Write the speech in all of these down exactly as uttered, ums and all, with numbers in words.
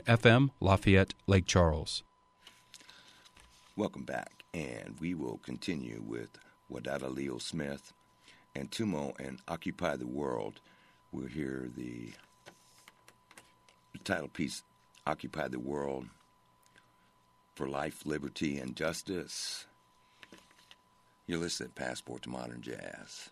F M, Lafayette, Lake Charles. Welcome back, and we will continue with Wadada Leo Smith and Tumo and Occupy the World. We'll hear the, the title piece, Occupy the World for Life, Liberty, and Justice. You're listening to Passport to Modern Jazz.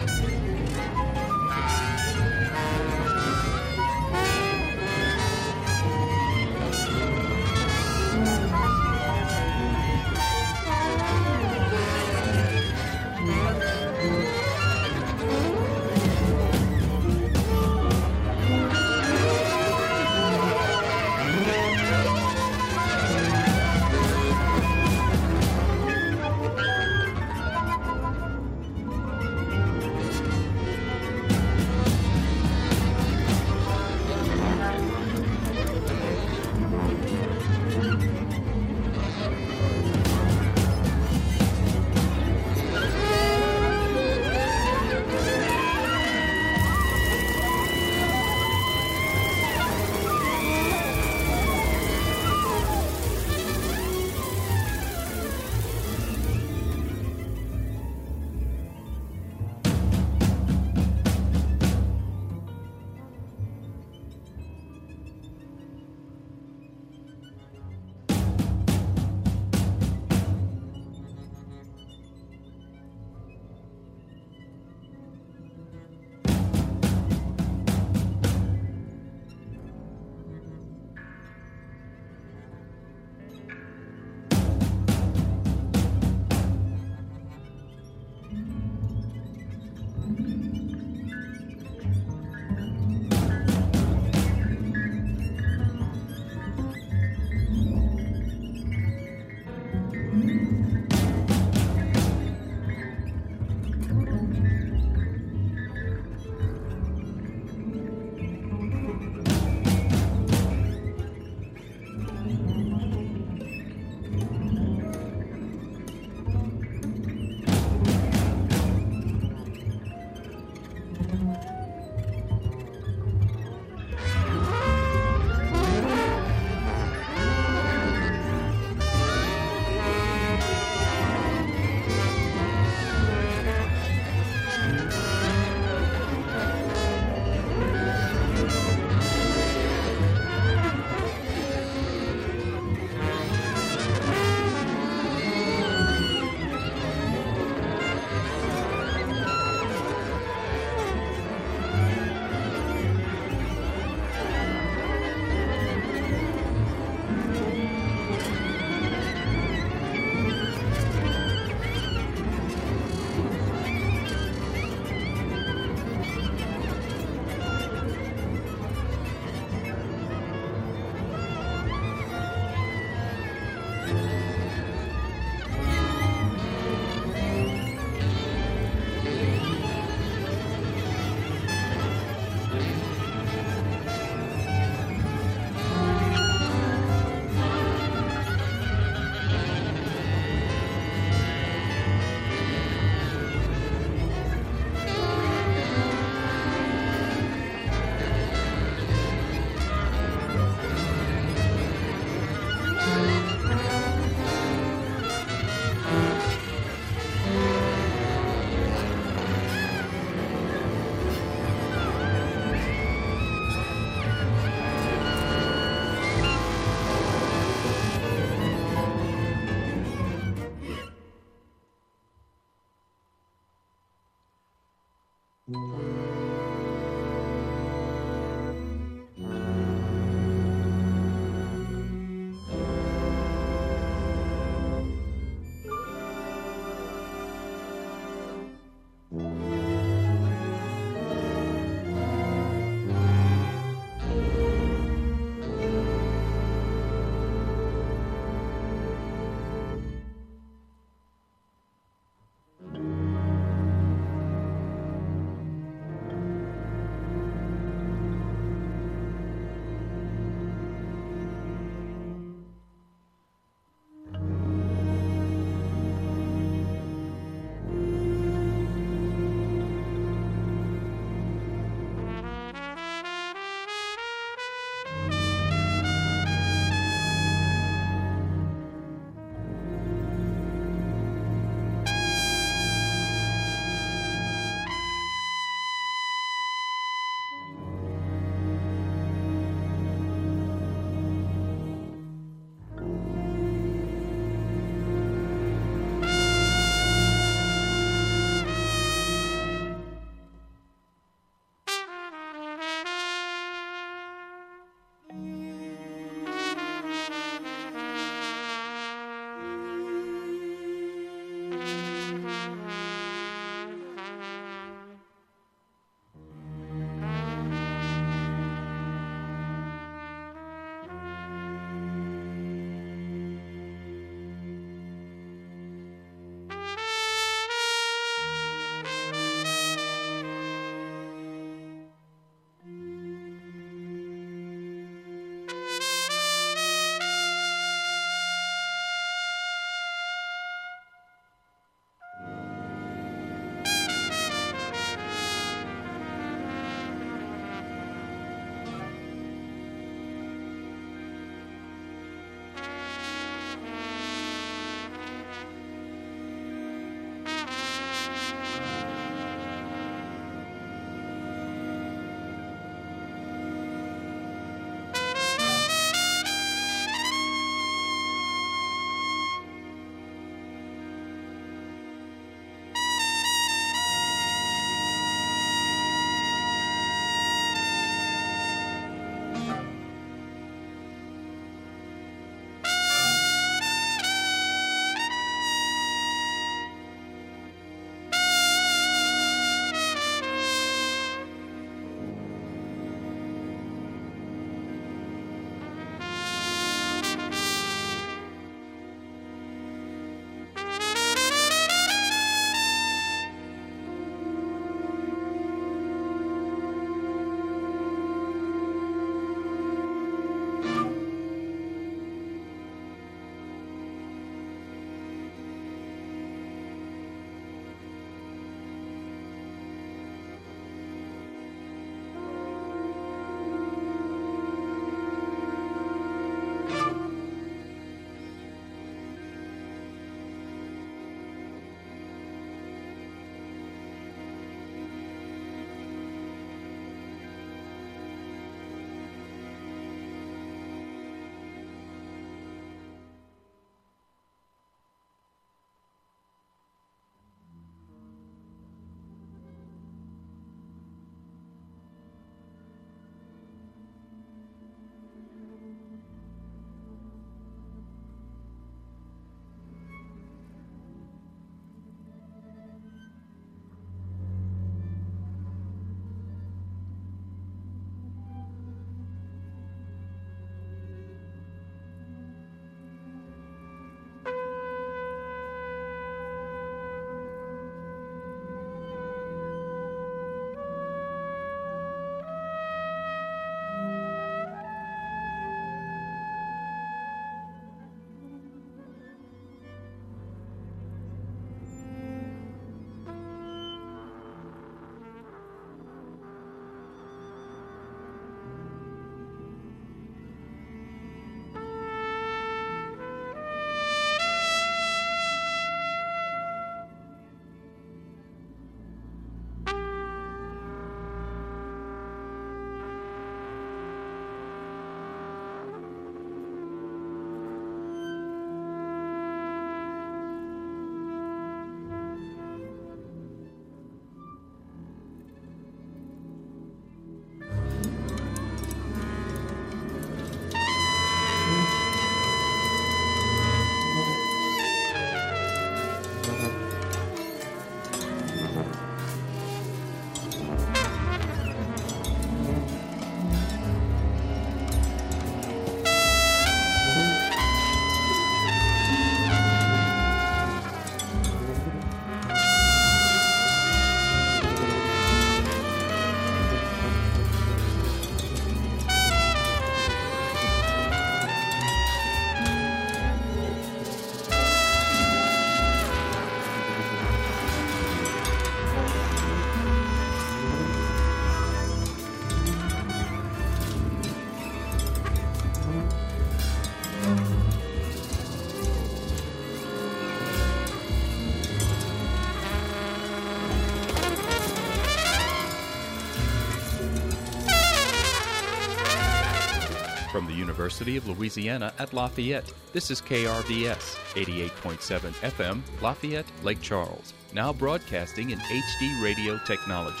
From the University of Louisiana at Lafayette, this is K R V S, eighty-eight point seven F M, Lafayette, Lake Charles, now broadcasting in H D radio technology.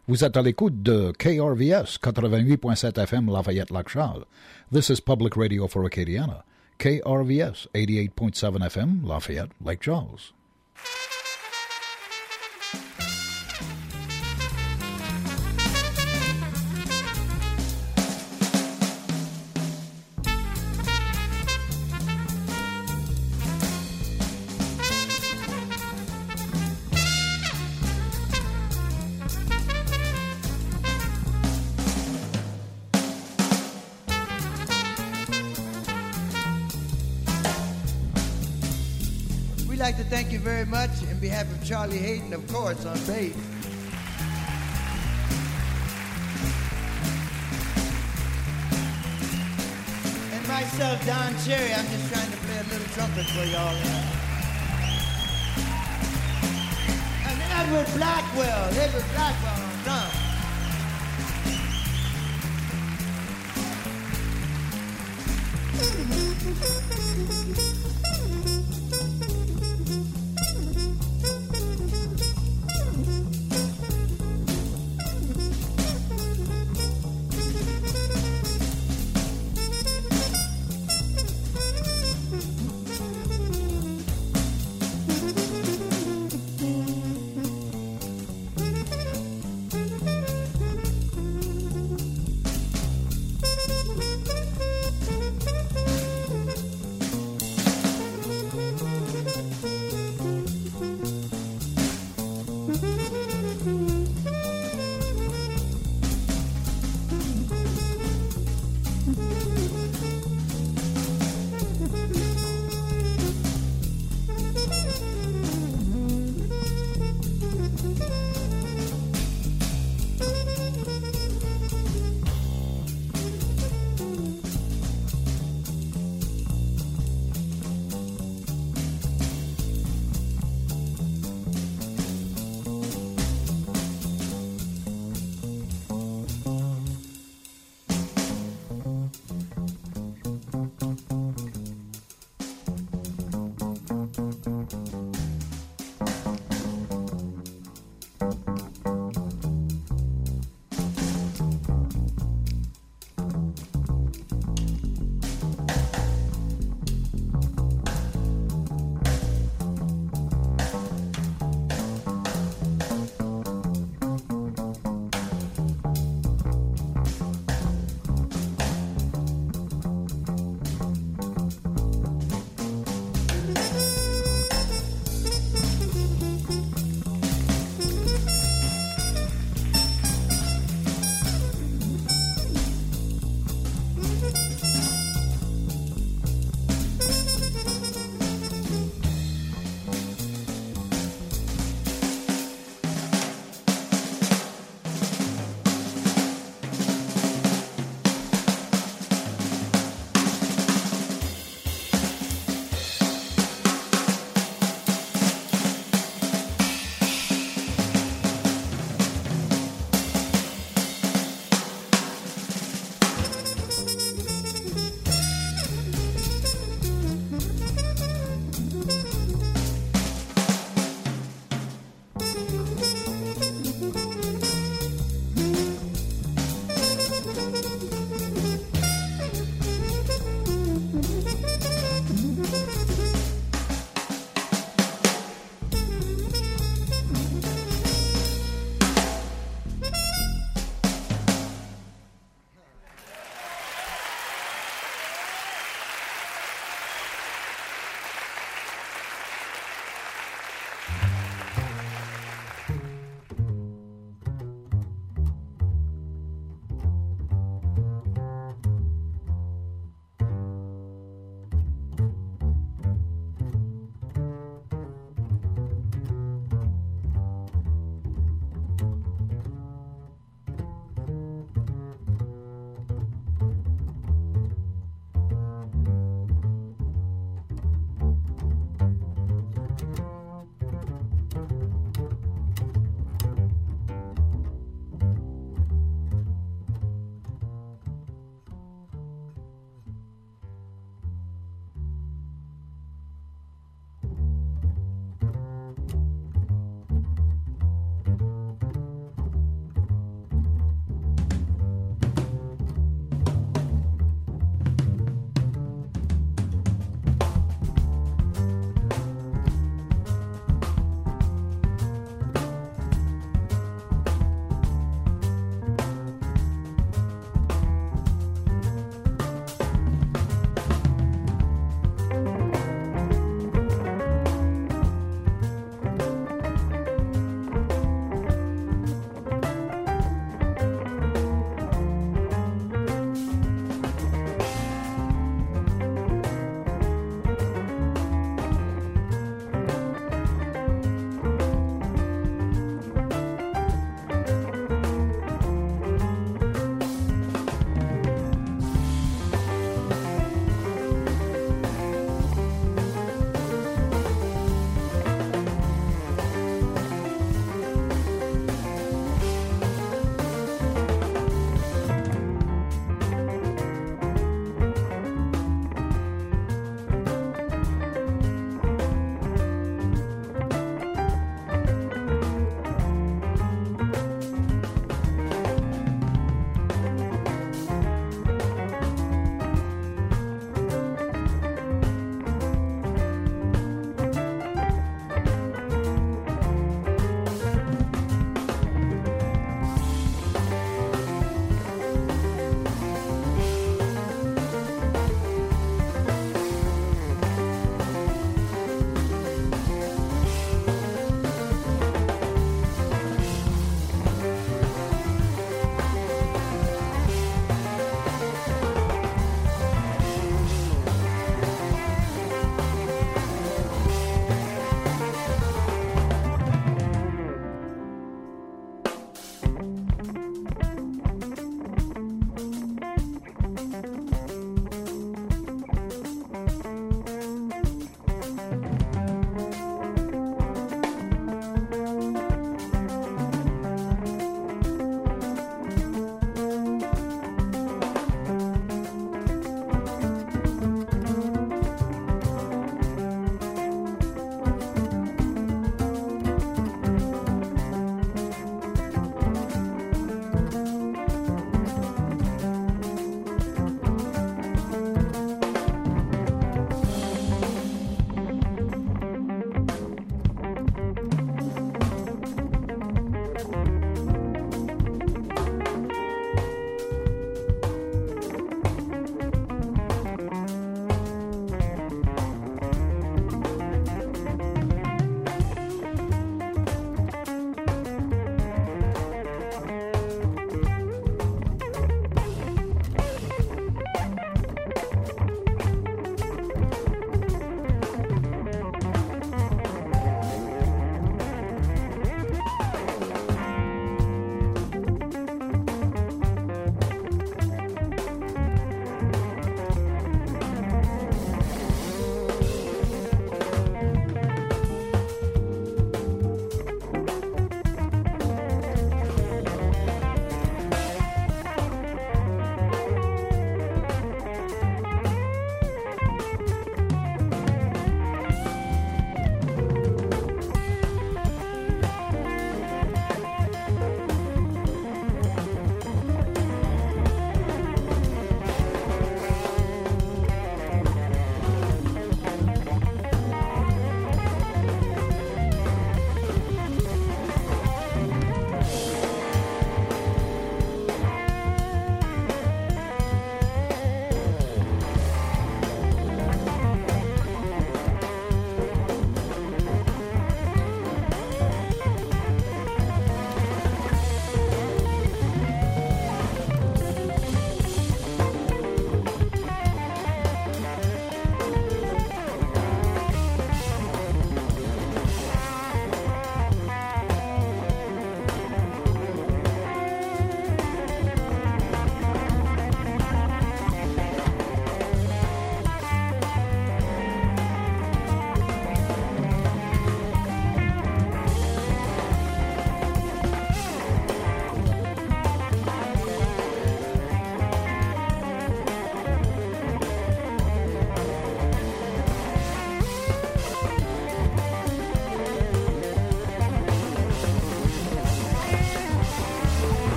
Vous êtes à l'écoute de K R V S eighty-eight point seven F M Lafayette-Lac Charles. This is Public Radio for Acadiana. K R V S eighty-eight point seven F M Lafayette-Lake Charles. We'd like to thank you very much on behalf of Charlie Hayden, of course, on bass. And myself, Don Cherry, I'm just trying to play a little trumpet for y'all. And Edward Blackwell, Edward Blackwell on drums.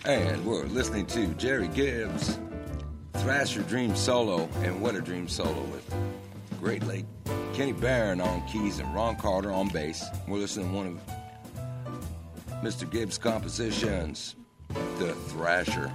And we're listening to Jerry Gibbs, Thrasher Dream Solo, and what a dream solo with Great Lake Kenny Barron on keys and Ron Carter on bass. We're listening to one of Mister Gibbs' compositions, The Thrasher.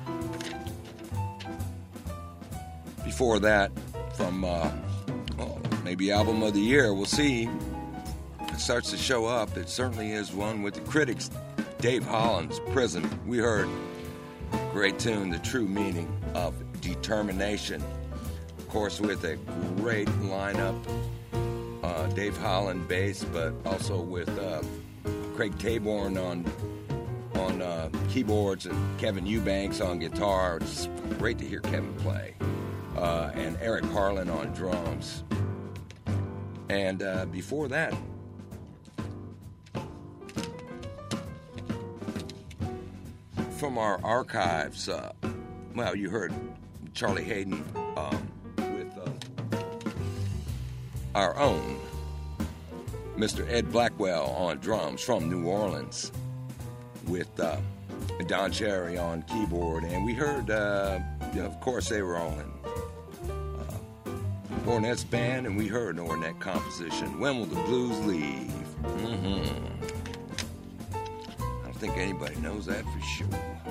Before that, from uh, well, maybe album of the year, we'll see. It starts to show up. It certainly is one with the critics. Dave Holland's Prison. We heard a great tune, The True Meaning of Determination. Of course, with a great lineup. Uh, Dave Holland bass, but also with uh, Craig Taborn on on uh, keyboards and Kevin Eubanks on guitar. It's great to hear Kevin play. Uh, and Eric Harlan on drums. And uh, before that, from our archives, uh, well, you heard Charlie Hayden um, with uh, our own Mister Ed Blackwell on drums from New Orleans with uh, Don Cherry on keyboard. And we heard, uh, you know, of course, they were all in uh, Ornette's band, and we heard an Ornette composition, When Will the Blues Leave? Mm-hmm. I don't think anybody knows that for sure.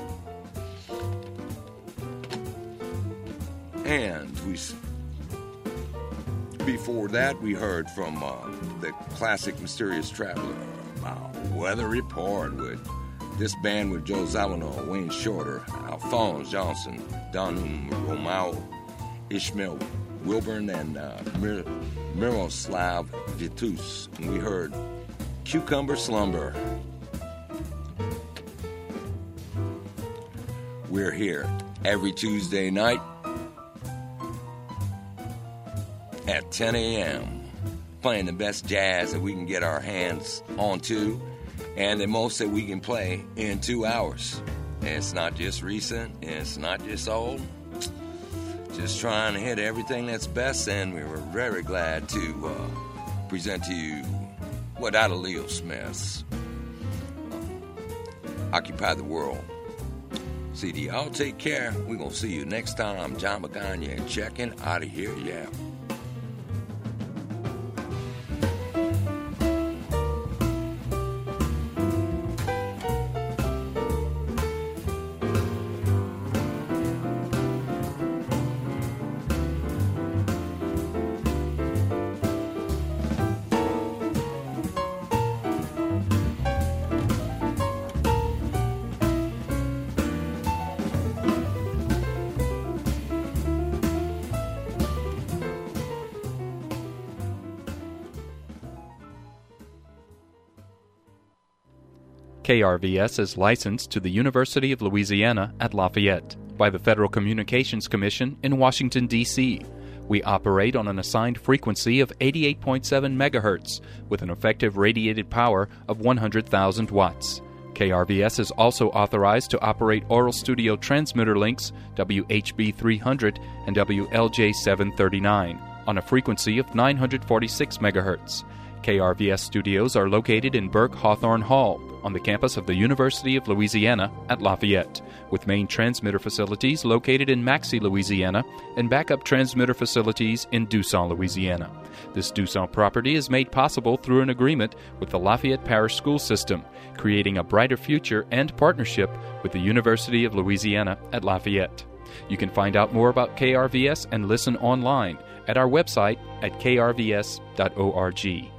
And we, before that, we heard from uh, the classic Mysterious Traveler, uh, Weather Report, with this band with Joe Zawinul, Wayne Shorter, Alphonse Johnson, Don Romao, Ishmael Wilburn, and uh, Mir- Miroslav Vitus. And we heard Cucumber Slumber. We're here every Tuesday night at ten a.m. playing the best jazz that we can get our hands onto, and the most that we can play in two hours. And it's not just recent, and it's not just old. Just trying to hit everything that's best, and we were very glad to uh, present to you Wadada Leo Smith's uh, Occupy the World C D. Y'all take care. We're going to see you next time. I'm John Magana, checking out of here, yeah. K R V S is licensed to the University of Louisiana at Lafayette by the Federal Communications Commission in Washington, D C We operate on an assigned frequency of eighty-eight point seven megahertz with an effective radiated power of one hundred thousand watts. K R V S is also authorized to operate Oral Studio transmitter links W H B three hundred and W L J seven thirty-nine on a frequency of nine hundred forty-six megahertz. K R V S studios are located in Burke Hawthorne Hall on the campus of the University of Louisiana at Lafayette, with main transmitter facilities located in Maxey, Louisiana, and backup transmitter facilities in Dusson, Louisiana. This Dusson property is made possible through an agreement with the Lafayette Parish School System, creating a brighter future and partnership with the University of Louisiana at Lafayette. You can find out more about K R V S and listen online at our website at k r v s dot org.